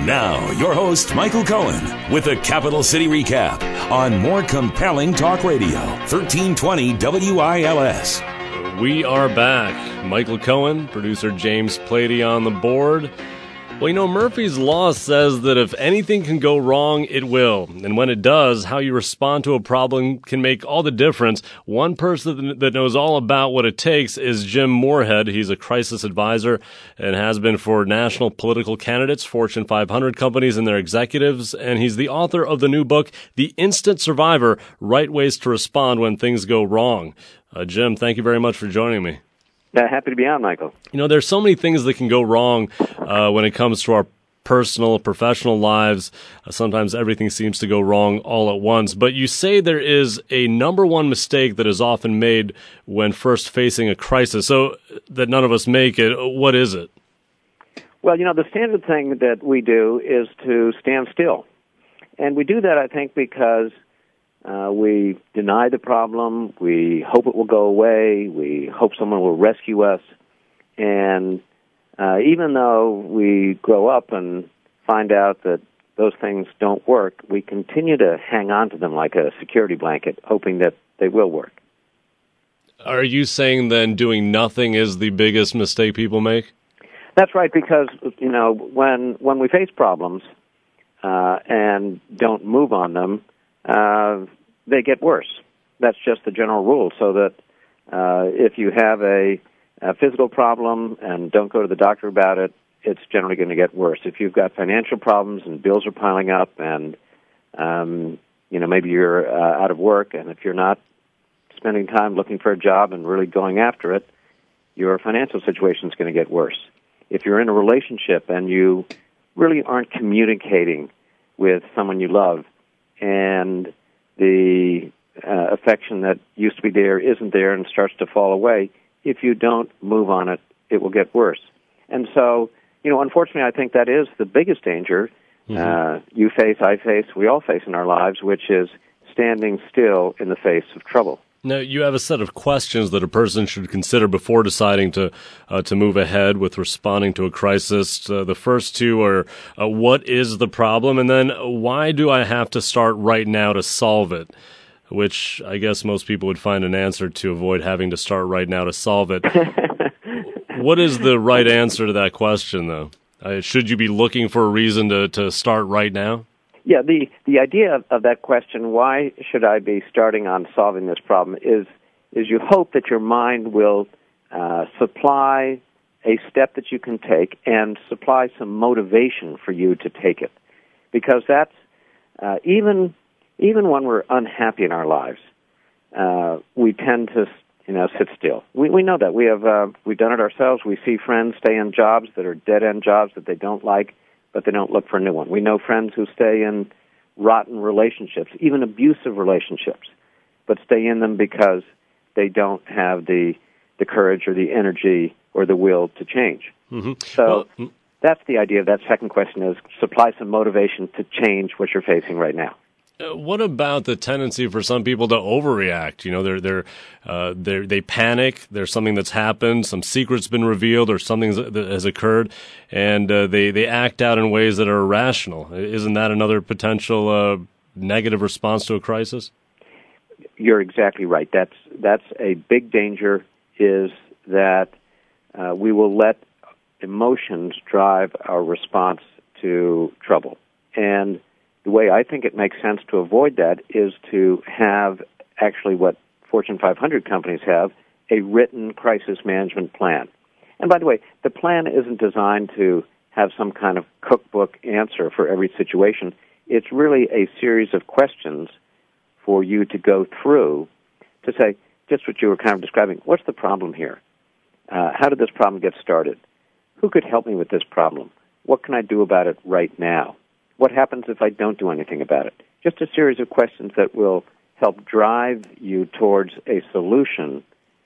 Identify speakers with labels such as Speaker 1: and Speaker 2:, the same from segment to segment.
Speaker 1: Now, your host, Michael Cohen, with a Capital City recap on more compelling talk radio, 1320 WILS.
Speaker 2: We are back. Michael Cohen, producer James Plady on the board. Well, you know, Murphy's Law says that if anything can go wrong, it will. And when it does, how you respond to a problem can make all the difference. One person that knows all about what it takes is Jim Moorhead. He's a crisis advisor and has been for national political candidates, Fortune 500 companies and their executives. And he's the author of the new book, The Instant Survivor, Right Ways to Respond When Things Go Wrong. Jim, thank you very much for joining me.
Speaker 3: Happy to be on, Michael.
Speaker 2: You know, there's so many things that can go wrong when it comes to our personal, professional lives. Sometimes everything seems to go wrong all at once. But you say there is a number one mistake that is often made when first facing a crisis, so that none of us make it. What is it?
Speaker 3: Well, you know, the standard thing that we do is to stand still. And we do that, I think, because we deny the problem, we hope it will go away, we hope someone will rescue us, and even though we grow up and find out that those things don't work, we continue to hang on to them like a security blanket, hoping that they will work.
Speaker 2: Are you saying then doing nothing is the biggest mistake people make?
Speaker 3: That's right, because, you know, when we face problems and don't move on them, they get worse. That's just the general rule, so that if you have a physical problem and don't go to the doctor about it, it's generally going to get worse. If you've got financial problems and bills are piling up and, you know, maybe you're out of work, and if you're not spending time looking for a job and really going after it, your financial situation is going to get worse. If you're in a relationship and you really aren't communicating with someone you love, and the affection that used to be there isn't there and starts to fall away, if you don't move on it, it will get worse. And so, you know, unfortunately, I think that is the biggest danger you face, I face, we all face in our lives, which is standing still in the face of trouble.
Speaker 2: Now, you have a set of questions that a person should consider before deciding to move ahead with responding to a crisis. The first two are, what is the problem? And then, why do I have to start right now to solve it? Which I guess most people would find an answer to avoid having to start right now to solve it. What is the right answer to that question, though? Should you be looking for a reason to start right now?
Speaker 3: Yeah, the idea of that question, why should I be starting on solving this problem, is you hope that your mind will supply a step that you can take and supply some motivation for you to take it. Because that's, even when we're unhappy in our lives, we tend to, you know, sit still. We know that. We've done it ourselves. We see friends stay in jobs that are dead-end jobs that they don't like, but they don't look for a new one. We know friends who stay in rotten relationships, even abusive relationships, but stay in them because they don't have the courage or the energy or the will to change. Mm-hmm. So that's the idea of that second question, is supply some motivation to change what you're facing right now.
Speaker 2: What about the tendency for some people to overreact? You know, they panic. There's something that's happened, some secret's been revealed, or something that has occurred, and they act out in ways that are irrational. Isn't that another potential negative response to a crisis?
Speaker 3: You're exactly right. That's a big danger. Is that we will let emotions drive our response to trouble, and the way I think it makes sense to avoid that is to have actually what Fortune 500 companies have, a written crisis management plan. And by the way, the plan isn't designed to have some kind of cookbook answer for every situation. It's really a series of questions for you to go through to say, just what you were kind of describing, what's the problem here? How did this problem get started? Who could help me with this problem? What can I do about it right now? What happens if I don't do anything about it? Just a series of questions that will help drive you towards a solution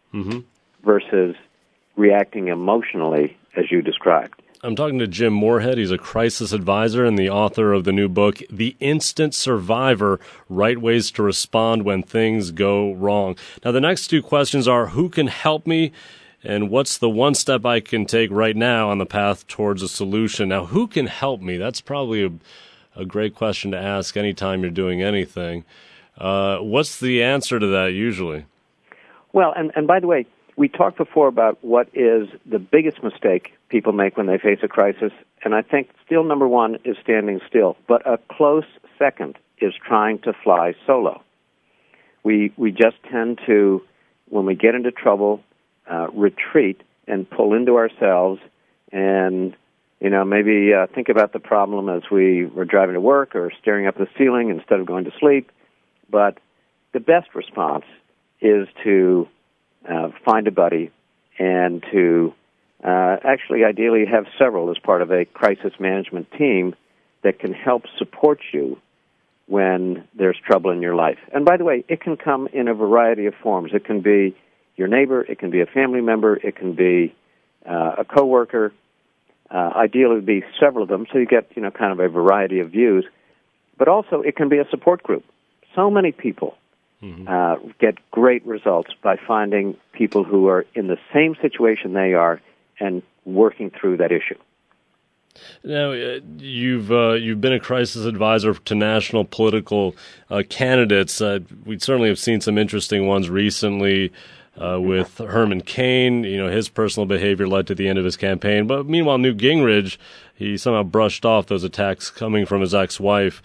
Speaker 3: versus reacting emotionally as you described.
Speaker 2: I'm talking to Jim Moorhead. He's a crisis advisor and the author of the new book, The Instant Survivor, Right Ways to Respond When Things Go Wrong. Now, the next two questions are, who can help me and what's the one step I can take right now on the path towards a solution? Now, who can help me? That's probably a great question to ask anytime you're doing anything. What's the answer to that usually?
Speaker 3: Well, and by the way, we talked before about what is the biggest mistake people make when they face a crisis, and I think still number one is standing still, but a close second is trying to fly solo. We just tend to, when we get into trouble, retreat and pull into ourselves and, maybe think about the problem as we were driving to work or staring up at the ceiling instead of going to sleep. But the best response is to find a buddy and to actually ideally have several as part of a crisis management team that can help support you when there's trouble in your life. And by the way, it can come in a variety of forms. It can be your neighbor, it can be a family member, it can be a coworker. Ideally, it would be several of them, so you get kind of a variety of views. But also, it can be a support group. So many people get great results by finding people who are in the same situation they are and working through that issue.
Speaker 2: Now, you've been a crisis advisor to national political candidates. We certainly have seen some interesting ones recently with Herman Cain. His personal behavior led to the end of his campaign. But meanwhile, Newt Gingrich, he somehow brushed off those attacks coming from his ex-wife.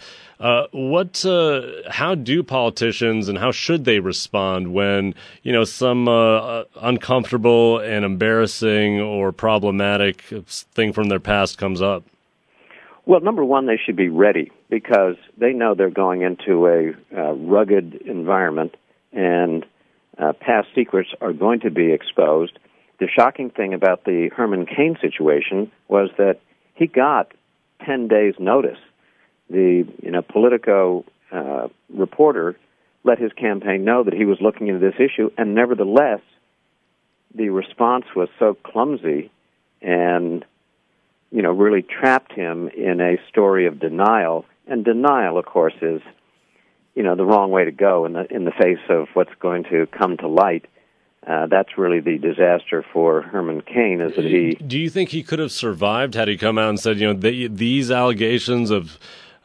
Speaker 2: How do politicians and how should they respond when, some uncomfortable and embarrassing or problematic thing from their past comes up?
Speaker 3: Well, number one, they should be ready because they know they're going into a rugged environment and past secrets are going to be exposed. The shocking thing about the Herman Cain situation was that he got 10 days' notice. The Politico reporter let his campaign know that he was looking into this issue, and nevertheless, the response was so clumsy and really trapped him in a story of denial. And denial, of course, is the wrong way to go in the face of what's going to come to light. That's really the disaster for Herman Cain. Is that he?
Speaker 2: Do you think he could have survived had he come out and said, these allegations of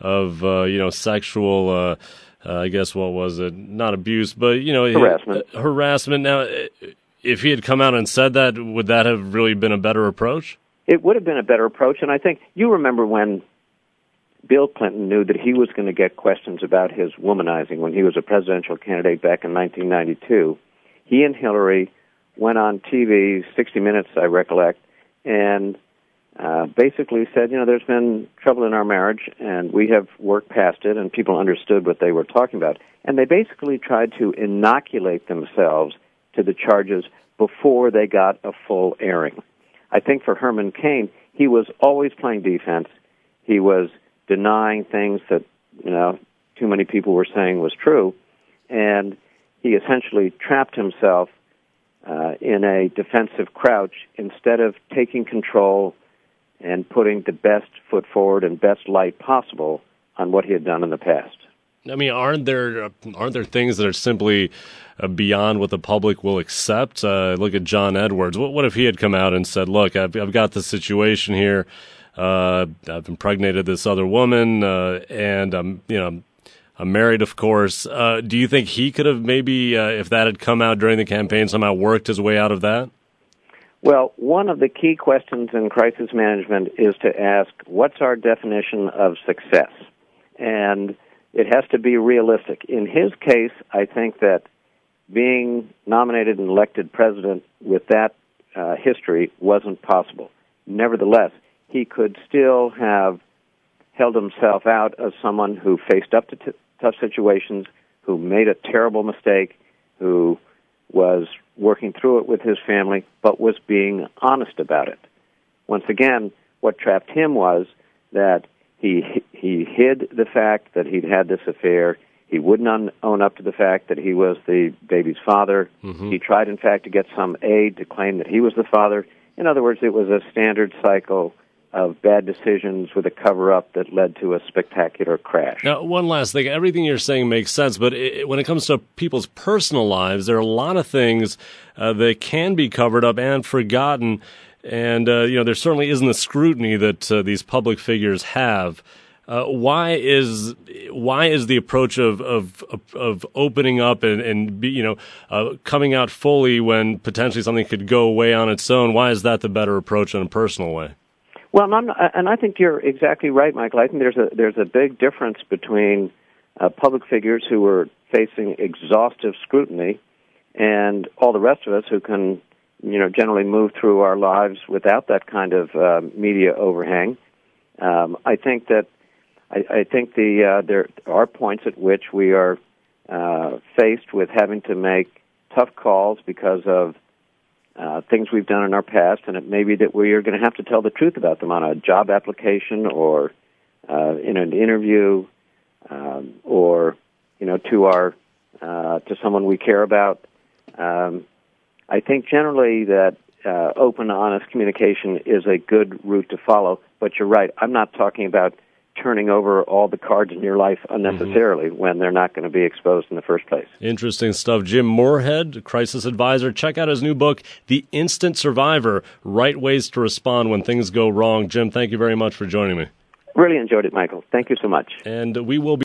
Speaker 2: sexual, I guess, what was it? Not abuse, but, harassment. Now, if he had come out and said that, would that have really been a better approach? It
Speaker 3: would have been a better approach, and I think you remember when Bill Clinton knew that he was going to get questions about his womanizing when he was a presidential candidate back in 1992. He and Hillary went on TV, 60 Minutes, I recollect, and basically said, there's been trouble in our marriage, and we have worked past it, and people understood what they were talking about. And they basically tried to inoculate themselves to the charges before they got a full airing. I think for Herman Cain, he was always playing defense. He was denying things that, too many people were saying was true, and he essentially trapped himself in a defensive crouch instead of taking control and putting the best foot forward and best light possible on what he had done in the past.
Speaker 2: I mean, aren't there things that are simply beyond what the public will accept? Look at John Edwards. What if he had come out and said, "Look, I've got this situation here. I've impregnated this other woman, and I'm married, of course." Do you think he could have maybe, if that had come out during the campaign, somehow worked his way out of that?
Speaker 3: Well, one of the key questions in crisis management is to ask, what's our definition of success? And it has to be realistic. In his case, I think that being nominated and elected president with that history wasn't possible. Nevertheless, he could still have held himself out as someone who faced up to tough situations, who made a terrible mistake, who was working through it with his family, but was being honest about it. Once again, what trapped him was that he hid the fact that he'd had this affair. He wouldn't own up to the fact that he was the baby's father. Mm-hmm. He tried, in fact, to get some aid to claim that he was the father. In other words, it was a standard cycle bad decisions with a cover-up that led to a spectacular crash.
Speaker 2: Now, one last thing. Everything you're saying makes sense, but when it comes to people's personal lives, there are a lot of things that can be covered up and forgotten, and there certainly isn't the scrutiny that these public figures have. Why is the approach of opening up and coming out fully when potentially something could go away on its own? Why is that the better approach in a personal way?
Speaker 3: Well, and I think you're exactly right, Michael. I think there's a big difference between public figures who are facing exhaustive scrutiny and all the rest of us who can, generally move through our lives without that kind of media overhang. I think there are points at which we are faced with having to make tough calls because of things we've done in our past, and it may be that we are going to have to tell the truth about them on a job application or in an interview or to someone we care about. I think generally that open, honest communication is a good route to follow, but you're right. I'm not talking about turning over all the cards in your life unnecessarily when they're not going to be exposed in the first place.
Speaker 2: Interesting stuff. Jim Moorhead, crisis advisor. Check out his new book, The Instant Survivor, Right Ways to Respond When Things Go Wrong. Jim, thank you very much for joining me.
Speaker 3: Really enjoyed it, Michael. Thank you so much.
Speaker 2: And we will be